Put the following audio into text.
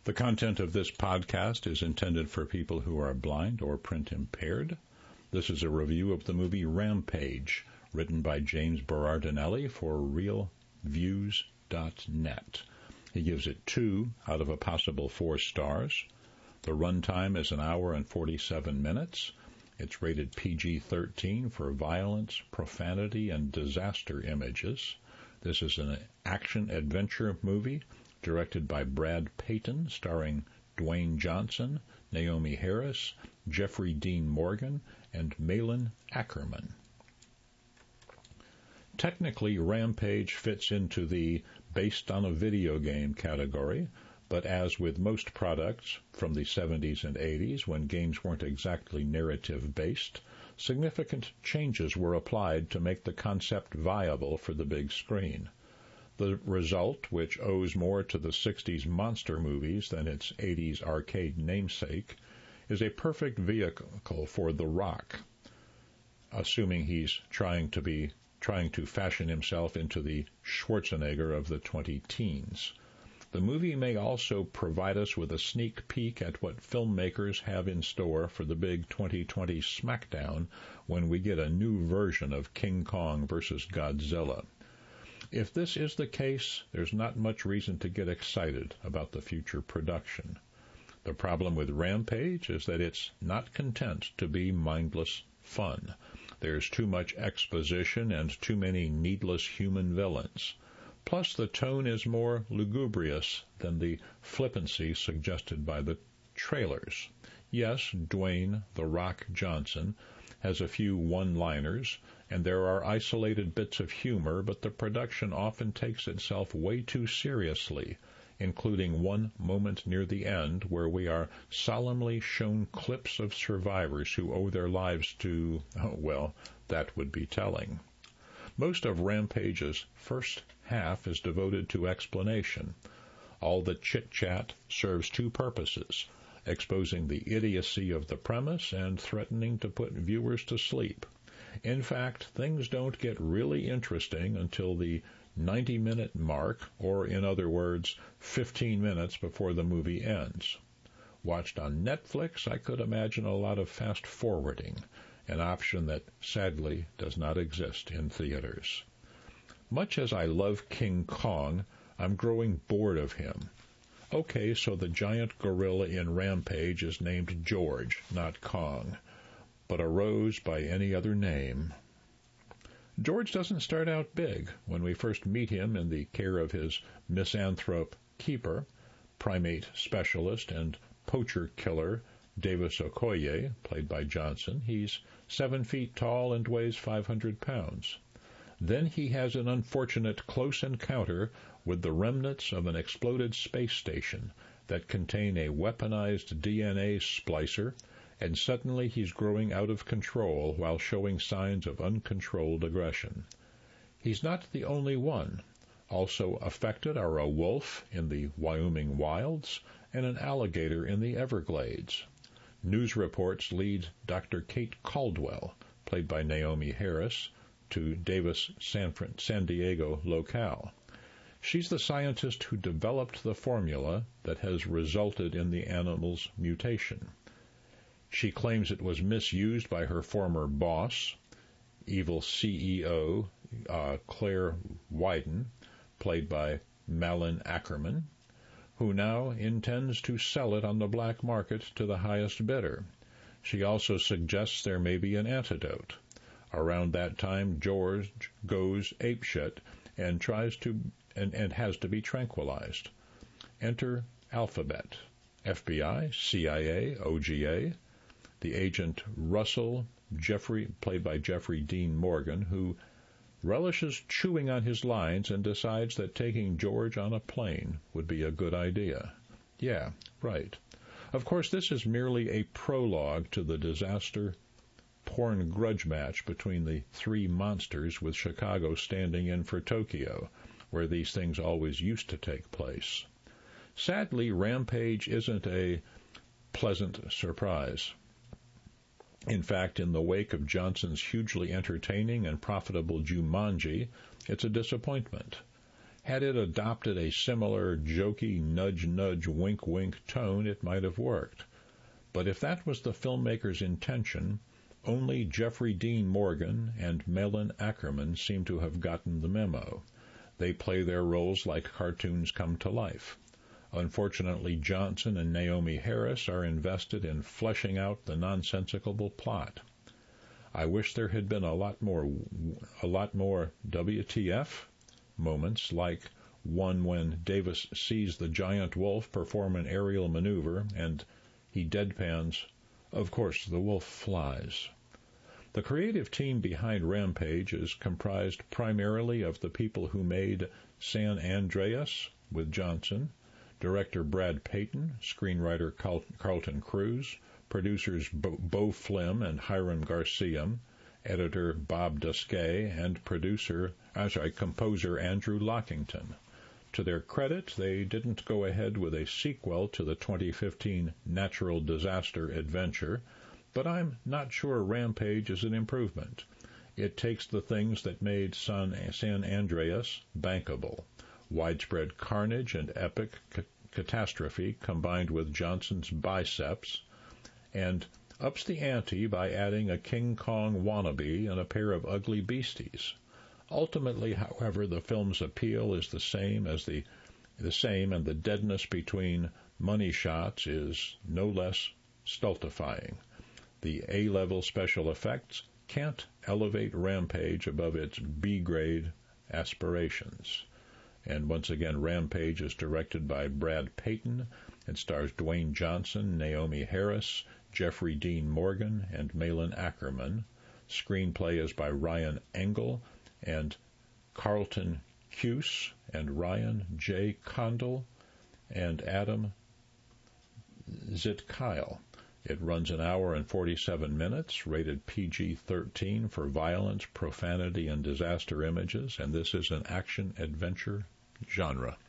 The content of this podcast is intended for people who are blind or print impaired. This is a review of the movie Rampage, written by James Berardinelli for RealViews.net. He gives it 2 out of a possible 4 stars. The runtime is 1 hour and 47 minutes. It's rated PG-13 for violence, profanity, and disaster images. This is an action-adventure movie directed by Brad Peyton, starring Dwayne Johnson, Naomi Harris, Jeffrey Dean Morgan, and Malin Akerman. Technically, Rampage fits into the based on a video game category, but as with most products from the 70s and 80s, when games weren't exactly narrative-based, significant changes were applied to make the concept viable for the big screen. The result, which owes more to the 60s monster movies than its 80s arcade namesake, is a perfect vehicle for The Rock, assuming he's trying to fashion himself into the Schwarzenegger of the 20-teens. The movie may also provide us with a sneak peek at what filmmakers have in store for the big 2020 smackdown when we get a new version of King Kong vs. Godzilla. If this is the case, there's not much reason to get excited about the future production. The problem with Rampage is that it's not content to be mindless fun. There's too much exposition and too many needless human villains. Plus, the tone is more lugubrious than the flippancy suggested by the trailers. Yes, Dwayne "The Rock" Johnson has a few one-liners, and there are isolated bits of humor, but the production often takes itself way too seriously, including one moment near the end where we are solemnly shown clips of survivors who owe their lives to, that would be telling. Most of Rampage's first half is devoted to explanation. All the chit-chat serves 2 purposes: exposing the idiocy of the premise and threatening to put viewers to sleep. In fact, things don't get really interesting until the 90-minute mark, or in other words, 15 minutes before the movie ends. Watched on Netflix, I could imagine a lot of fast-forwarding, an option that sadly does not exist in theaters. Much as I love King Kong, I'm growing bored of him. Okay, so the giant gorilla in Rampage is named George, not Kong, but arose by any other name. George doesn't start out big. When we first meet him in the care of his misanthrope keeper, primate specialist, and poacher killer Davis Okoye, played by Johnson, he's 7 feet tall and weighs 500 pounds. Then he has an unfortunate close encounter with the remnants of an exploded space station that contain a weaponized DNA splicer, and suddenly he's growing out of control while showing signs of uncontrolled aggression. He's not the only one. Also affected are a wolf in the Wyoming wilds and an alligator in the Everglades. News reports lead Dr. Kate Caldwell, played by Naomi Harris, to Davis San Diego locale. She's the scientist who developed the formula that has resulted in the animal's mutation. She claims it was misused by her former boss, evil CEO Claire Wyden, played by Malin Akerman, who now intends to sell it on the black market to the highest bidder. She also suggests there may be an antidote. Around that time, George goes apeshit and has to be tranquilized. Enter Alphabet, FBI, CIA, OGA, the agent Russell Jeffrey, played by Jeffrey Dean Morgan, who relishes chewing on his lines and decides that taking George on a plane would be a good idea. Yeah, right. Of course, this is merely a prologue to the disaster porn grudge match between the 3 monsters, with Chicago standing in for Tokyo, where these things always used to take place. Sadly, Rampage isn't a pleasant surprise. In fact, in the wake of Johnson's hugely entertaining and profitable Jumanji, it's a disappointment. Had it adopted a similar jokey nudge-nudge wink-wink tone, it might have worked. But if that was the filmmaker's intention, only Jeffrey Dean Morgan and Malin Akerman seem to have gotten the memo. They play their roles like cartoons come to life. Unfortunately, Johnson and Naomi Harris are invested in fleshing out the nonsensical plot. I wish there had been a lot more WTF moments, like one when Davis sees the giant wolf perform an aerial maneuver and he deadpans, "Of course, the wolf flies." The creative team behind Rampage is comprised primarily of the people who made San Andreas with Johnson, director Brad Peyton, screenwriter Carlton Cruz, producers Beau Flim and Hiram Garcia, editor Bob Duskay, and composer Andrew Lockington. To their credit, they didn't go ahead with a sequel to the 2015 natural disaster adventure, but I'm not sure Rampage is an improvement. It takes the things that made San Andreas bankable: widespread carnage and epic catastrophe combined with Johnson's biceps, and ups the ante by adding a King Kong wannabe and a pair of ugly beasties. Ultimately, however, the film's appeal is the same, and the deadness between money shots is no less stultifying. The A-level special effects can't elevate Rampage above its B-grade aspirations. And once again, Rampage is directed by Brad Peyton and stars Dwayne Johnson, Naomi Harris, Jeffrey Dean Morgan, and Malin Akerman. Screenplay is by Ryan Engel and Carlton Cuse and Ryan J. Condal and Adam Zitkyle. It runs an hour and 47 minutes, rated PG-13 for violence, profanity, and disaster images, and this is an action-adventure genre.